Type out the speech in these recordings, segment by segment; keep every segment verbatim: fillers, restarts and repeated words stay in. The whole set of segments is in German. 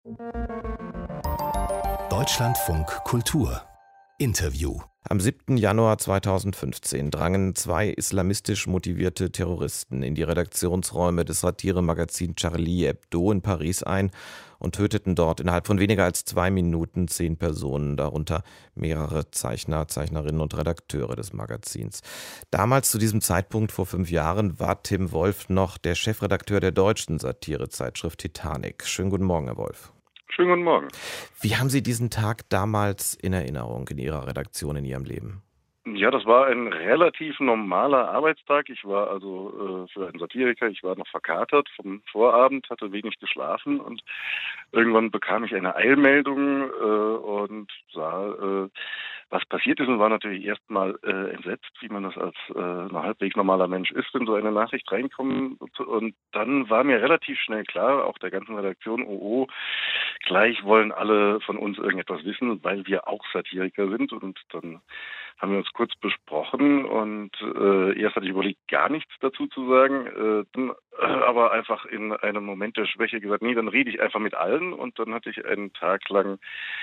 Deutschlandfunk Kultur Interview. Am siebten Januar zweitausendfünfzehn drangen zwei islamistisch motivierte Terroristen in die Redaktionsräume des Satiremagazins Charlie Hebdo in Paris ein und töteten dort innerhalb von weniger als zwei Minuten zehn Personen, darunter mehrere Zeichner, Zeichnerinnen und Redakteure des Magazins. Damals, zu diesem Zeitpunkt vor fünf Jahren, war Tim Wolf noch der Chefredakteur der deutschen Satirezeitschrift Titanic. Schönen guten Morgen, Herr Wolf. Schönen guten Morgen. Wie haben Sie diesen Tag damals in Erinnerung in Ihrer Redaktion, in Ihrem Leben? Ja, das war ein relativ normaler Arbeitstag. Ich war also äh, für einen Satiriker, ich war noch verkatert vom Vorabend, hatte wenig geschlafen und irgendwann bekam ich eine Eilmeldung äh, und sah, äh, was passiert ist, und war natürlich erstmal äh, entsetzt, wie man das als äh, ein halbwegs normaler Mensch ist, wenn so eine Nachricht reinkommt. Und dann war mir relativ schnell klar, auch der ganzen Redaktion, oh oh, gleich wollen alle von uns irgendetwas wissen, weil wir auch Satiriker sind. Und dann haben wir uns kurz besprochen und äh, erst hatte ich überlegt, gar nichts dazu zu sagen, äh, dann äh, aber einfach in einem Moment der Schwäche gesagt, nee, dann rede ich einfach mit allen. Und dann hatte ich einen Tag lang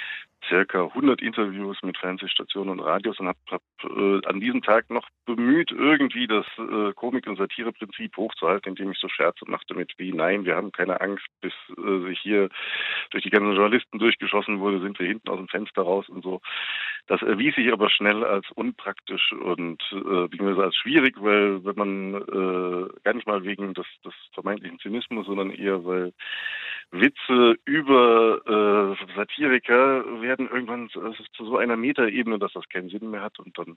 circa hundert Interviews mit Fernsehstationen und Radios und habe hab, äh, an diesem Tag noch bemüht, irgendwie das äh, Komik- und Satireprinzip hochzuhalten, indem ich so Scherze machte mit wie, nein, wir haben keine Angst, bis äh, sich hier durch die ganzen Journalisten durchgeschossen wurde, sind wir hinten aus dem Fenster raus und so. Das erwies sich aber schnell als unpraktisch und äh, beziehungsweise als schwierig, weil wenn man äh, gar nicht mal wegen des, des vermeintlichen Zynismus, sondern eher weil Witze über äh, Satiriker werden irgendwann zu, zu so einer Metaebene, dass das keinen Sinn mehr hat, und dann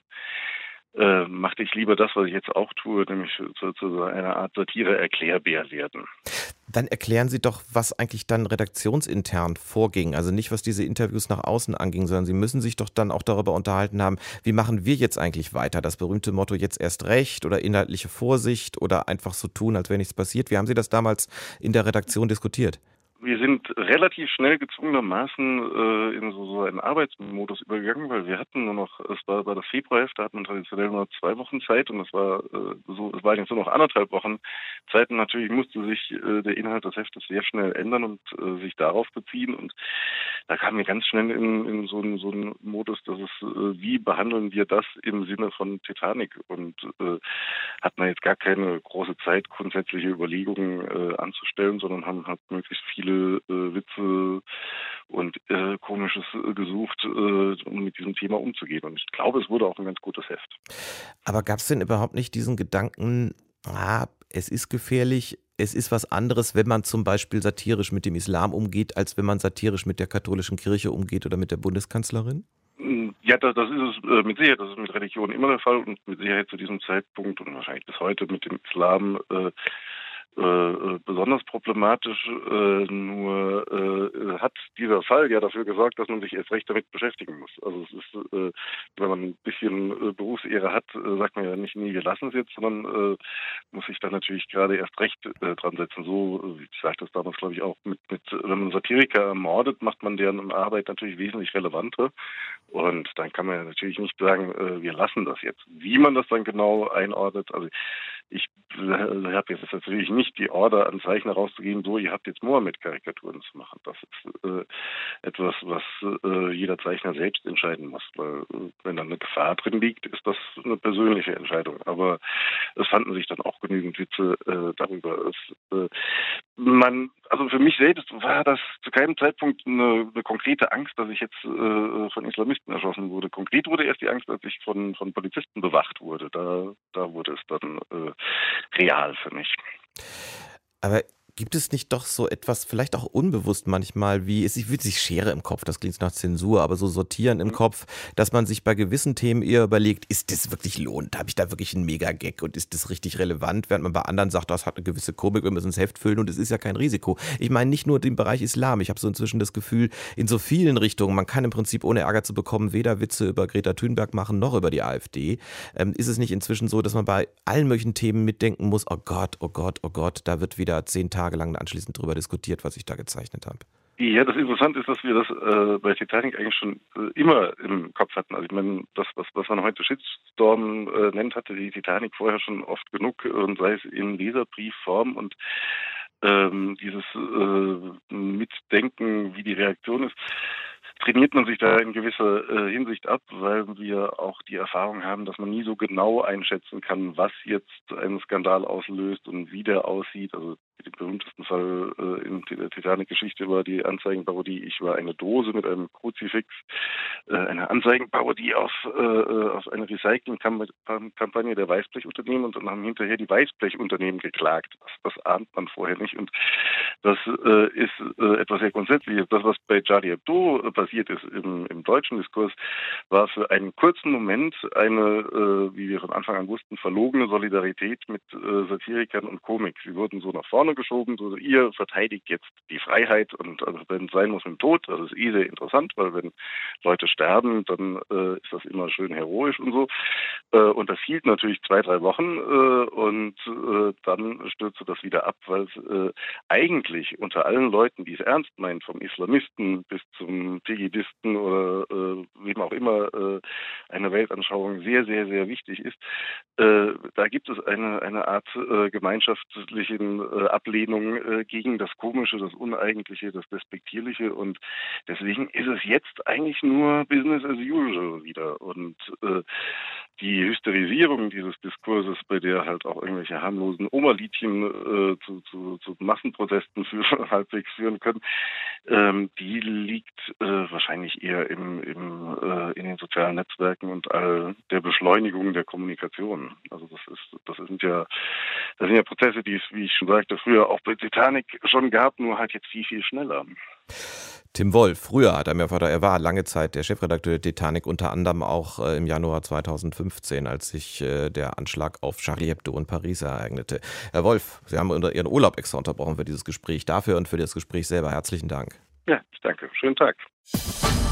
äh, machte ich lieber das, was ich jetzt auch tue, nämlich zu, zu so einer Art Satire-Erklärbär werden. Dann erklären Sie doch, was eigentlich dann redaktionsintern vorging. Also nicht, was diese Interviews nach außen anging, sondern Sie müssen sich doch dann auch darüber unterhalten haben, wie machen wir jetzt eigentlich weiter? Das berühmte Motto jetzt erst recht oder inhaltliche Vorsicht oder einfach so tun, als wäre nichts passiert. Wie haben Sie das damals in der Redaktion diskutiert? Wir sind relativ schnell gezwungenermaßen äh, in so, so einen Arbeitsmodus übergegangen, weil wir hatten nur noch, es war bei das Februarheft, da hat man traditionell nur zwei Wochen Zeit und es war äh, so, es waren jetzt nur noch anderthalb Wochen Zeit, und natürlich musste sich äh, der Inhalt des Heftes sehr schnell ändern und äh, sich darauf beziehen, und da kamen wir ganz schnell in, in so, einen, so einen Modus, dass es, äh, wie behandeln wir das im Sinne von Titanic, und äh, hat man jetzt gar keine große Zeit, grundsätzliche Überlegungen äh, anzustellen, sondern haben halt möglichst viele äh, Witze und äh, Komisches äh, gesucht, äh, um mit diesem Thema umzugehen. Und ich glaube, es wurde auch ein ganz gutes Heft. Aber gab es denn überhaupt nicht diesen Gedanken, ah, es ist gefährlich, es ist was anderes, wenn man zum Beispiel satirisch mit dem Islam umgeht, als wenn man satirisch mit der katholischen Kirche umgeht oder mit der Bundeskanzlerin? Ja, das, das ist es äh, mit Sicherheit, das ist mit Religion immer der Fall und mit Sicherheit zu diesem Zeitpunkt und wahrscheinlich bis heute mit dem Islam äh, äh, besonders problematisch. Äh, nur äh, hat dieser Fall ja dafür gesorgt, dass man sich erst recht damit beschäftigen muss. Also es ist, äh, wenn man ein bisschen äh, Berufsehre hat, äh, sagt man ja nicht, nee, wir lassen es jetzt, sondern äh, muss sich dann natürlich gerade erst recht äh, dran setzen. So, ich sagte das damals, glaube ich, auch, mit, mit, wenn man Satiriker ermordet, macht man deren Arbeit natürlich wesentlich relevanter. Und dann kann man ja natürlich nicht sagen, äh, wir lassen das jetzt. Wie man das dann genau einordnet, also ich äh, habe jetzt natürlich nicht die Order an Zeichner rauszugeben, so, ihr habt jetzt Mohammed-Karikaturen zu machen. Das ist äh, etwas, was äh, jeder Zeichner selbst entscheiden muss. Weil äh, wenn da eine Gefahr drin liegt, ist das eine persönliche Entscheidung. Aber es fanden sich dann auch genügend Witze äh, darüber. Es, äh, man, also für mich selbst war das zu keinem Zeitpunkt eine, eine konkrete Angst, dass ich jetzt äh, von Islamisten erschossen wurde. Konkret wurde erst die Angst, als ich von, von Polizisten bewacht wurde. Da, da wurde es dann äh, real für mich. Aber gibt es nicht doch so etwas, vielleicht auch unbewusst manchmal, wie es wird sich Schere im Kopf, das klingt nach Zensur, aber so sortieren im Kopf, dass man sich bei gewissen Themen eher überlegt, ist das wirklich lohnt? Habe ich da wirklich einen Mega-Gag und ist das richtig relevant? Während man bei anderen sagt, das hat eine gewisse Komik, wir müssen das Heft füllen und es ist ja kein Risiko. Ich meine nicht nur den Bereich Islam, ich habe so inzwischen das Gefühl, in so vielen Richtungen, man kann im Prinzip ohne Ärger zu bekommen, weder Witze über Greta Thunberg machen, noch über die AfD. Ähm, ist es nicht inzwischen so, dass man bei allen möglichen Themen mitdenken muss, oh Gott, oh Gott, oh Gott, da wird wieder zehn Tage lang anschließend drüber diskutiert, was ich da gezeichnet habe? Ja, das Interessante ist, dass wir das äh, bei Titanic eigentlich schon äh, immer im Kopf hatten. Also ich meine, das, was, was man heute Shitstorm äh, nennt, hatte die Titanic vorher schon oft genug, und sei es in Leserbriefform. Und ähm, dieses äh, Mitdenken, wie die Reaktion ist, trainiert man sich da in gewisser äh, Hinsicht ab, weil wir auch die Erfahrung haben, dass man nie so genau einschätzen kann, was jetzt einen Skandal auslöst und wie der aussieht. Also den berühmtesten Fall äh, in der Titanic-Geschichte war die Anzeigenparodie Ich war eine Dose mit einem Kruzifix, äh, eine Anzeigenparodie auf, äh, auf eine Recycling-Kampagne der Weißblechunternehmen, und dann haben hinterher die Weißblechunternehmen geklagt. Das, das ahnt man vorher nicht, und das äh, ist äh, etwas sehr Grundsätzliches. Das, was bei Charlie Hebdo äh, passiert ist im, im deutschen Diskurs, war für einen kurzen Moment eine, äh, wie wir von Anfang an wussten, verlogene Solidarität mit äh, Satirikern und Komik. Sie wurden so nach vorne geschoben, so ihr verteidigt jetzt die Freiheit, und also wenn es sein muss mit dem Tod, das ist eh sehr interessant, weil wenn Leute sterben, dann äh, ist das immer schön heroisch und so. Äh, und das hielt natürlich zwei, drei Wochen äh, und äh, dann stürzte das wieder ab, weil es äh, eigentlich unter allen Leuten, die es ernst meinen, vom Islamisten bis zum Pegidisten oder äh, wem auch immer äh, eine Weltanschauung sehr, sehr, sehr wichtig ist, äh, da gibt es eine, eine Art äh, gemeinschaftlichen äh, Ablehnung äh, gegen das Komische, das Uneigentliche, das Despektierliche, und deswegen ist es jetzt eigentlich nur Business as usual wieder, und äh, die Hysterisierung dieses Diskurses, bei der halt auch irgendwelche harmlosen Oma-Liedchen äh, zu, zu, zu Massenprotesten für, halbwegs führen können, ähm, die liegt äh, wahrscheinlich eher im, im, äh, in den sozialen Netzwerken und all der Beschleunigung der Kommunikation. Also das ist, das sind ja, das sind ja Prozesse, die es, wie ich schon sagte, früher auch bei Titanic schon gab, nur halt jetzt viel, viel schneller. Tim Wolf, früher hat er mir er war lange Zeit der Chefredakteur der Titanic, unter anderem auch äh, im Januar zweitausendfünfzehn, als sich äh, der Anschlag auf Charlie Hebdo in Paris ereignete. Herr Wolf, Sie haben unter Ihren Urlaub extra unterbrochen für dieses Gespräch. Dafür und für das Gespräch selber herzlichen Dank. Ja, ich danke. Schönen Tag.